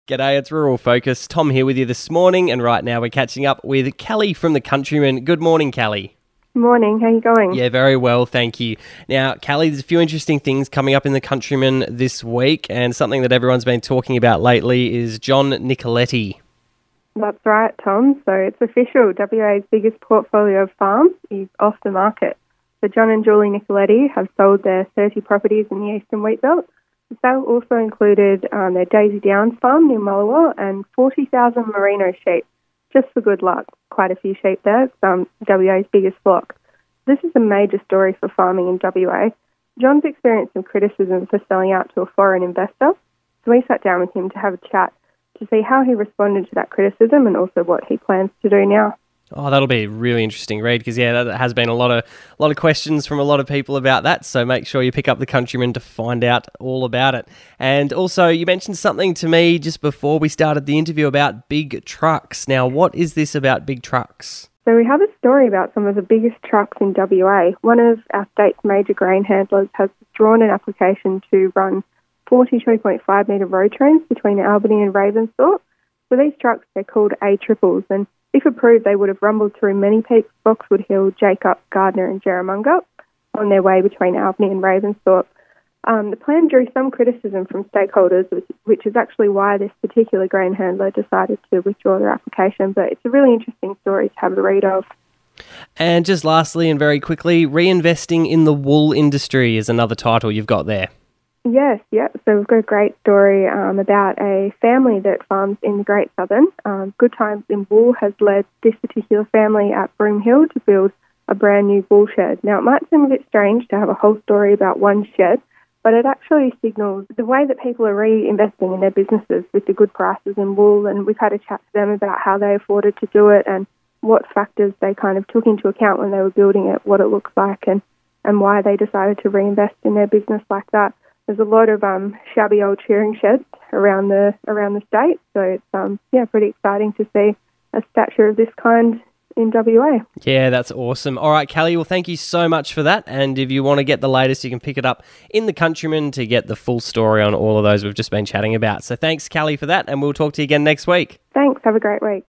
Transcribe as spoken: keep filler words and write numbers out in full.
G'day, it's Rural Focus. Tom here with you this morning, and right now we're catching up with Callie from The Countryman. Good morning, Callie. Morning, how you going? Yeah, very well, thank you. Now, Callie, there's a few interesting things coming up in The Countryman this week, and something that everyone's been talking about lately is John Nicoletti. That's right, Tom. So it's official. W A's biggest portfolio of farms is off the market. So John and Julie Nicoletti have sold their thirty properties in the Eastern Wheatbelt. The sale also included um, their Daisy Downs farm near Mullawa and forty thousand merino sheep. Just for good luck, quite a few sheep there. It's um, W A's biggest flock. This is a major story for farming in W A. John's experienced some criticism for selling out to a foreign investor, so we sat down with him to have a chat to see how he responded to that criticism and also what he plans to do now. Oh, that'll be a really interesting read because, yeah, that has been a lot of a lot of questions from a lot of people about that. So make sure you pick up The Countryman to find out all about it. And also, you mentioned something to me just before we started the interview about big trucks. Now, what is this about big trucks? So we have a story about some of the biggest trucks in W A. One of our state's major grain handlers has drawn an application to run forty-two point five metre road trains between Albany and Ravensthorpe. For these trucks, they're called A triples, and if approved, they would have rumbled through Many Peaks, Boxwood Hill, Jacob, Gardner and Jerramunga on their way between Albany and Ravensthorpe. Um, the plan drew some criticism from stakeholders, which, which is actually why this particular grain handler decided to withdraw their application. But it's a really interesting story to have a read of. And just lastly and very quickly, reinvesting in the wool industry is another title you've got there. Yes, yeah. So we've got a great story um, about a family that farms in the Great Southern. Um, Good Times in Wool has led this particular family at Broome Hill to build a brand new wool shed. Now, it might seem a bit strange to have a whole story about one shed, but it actually signals the way that people are reinvesting in their businesses with the good prices in wool. And we've had a chat to them about how they afforded to do it and what factors they kind of took into account when they were building it, what it looks like, and, and why they decided to reinvest in their business like that. There's a lot of um, shabby old shearing sheds around the around the state, so it's um, yeah pretty exciting to see a statue of this kind in W A. Yeah, that's awesome. All right, Callie, well, thank you so much for that. And if you want to get the latest, you can pick it up in The Countryman to get the full story on all of those we've just been chatting about. So thanks, Callie, for that, and we'll talk to you again next week. Thanks. Have a great week.